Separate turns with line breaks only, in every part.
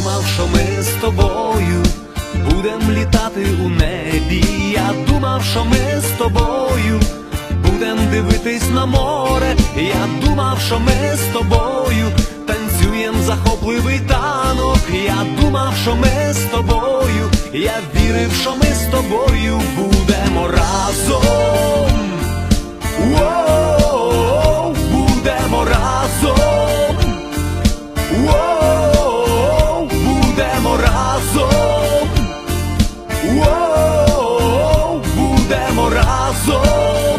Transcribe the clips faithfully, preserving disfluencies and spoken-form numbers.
думав, що ми з тобою будем літати у небі. Я думав, що ми з тобою будем дивитись на море. Я думав, що ми з тобою танцюєм захопливий танок. Я думав, що ми з тобою, я вірив, що ми з тобою будемо разом. Воу, будемо разом. Воу, будемо разом. Воу, будемо разом.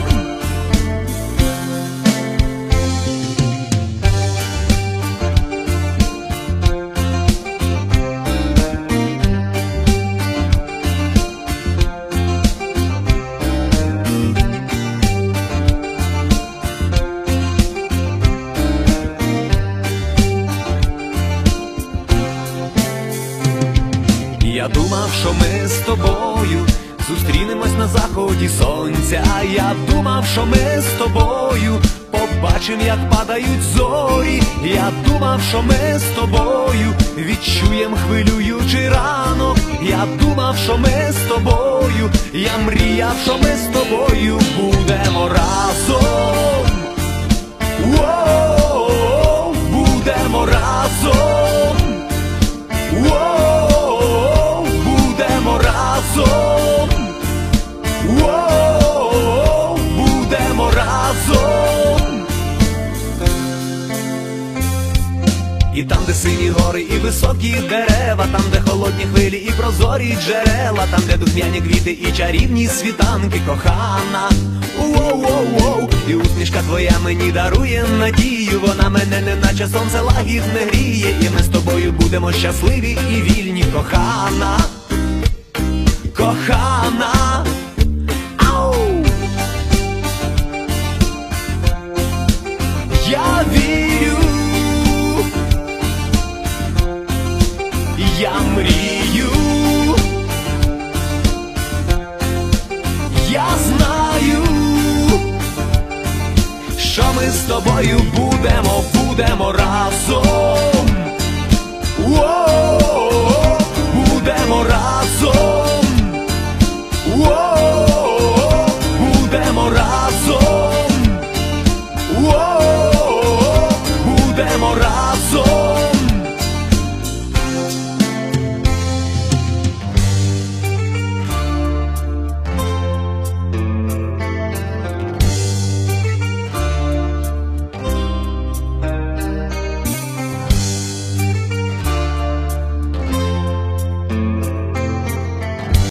Я думав, що ми з тобою зустрінемось на заході сонця. Я думав, що ми з тобою побачим, як падають зорі. Я думав, що ми з тобою відчуєм хвилюючий ранок. Я думав, що ми з тобою, я мріяв, що ми з тобою будемо разом. Воу, будемо разом. Воу, будемо разом. Воу, будемо разом. І там, де сині гори і високі дерева, там, де холодні хвилі і прозорі джерела, там, де духмяні квіти і чарівні світанки, кохана. Воу-воу-воу, і усмішка твоя мені дарує надію. Вона мене неначе сонце лагідне гріє. І ми з тобою будемо щасливі і вільні, кохана. Кохана. Ау! Я вірю, я мрію, я знаю, що ми з тобою будемо, будемо разом.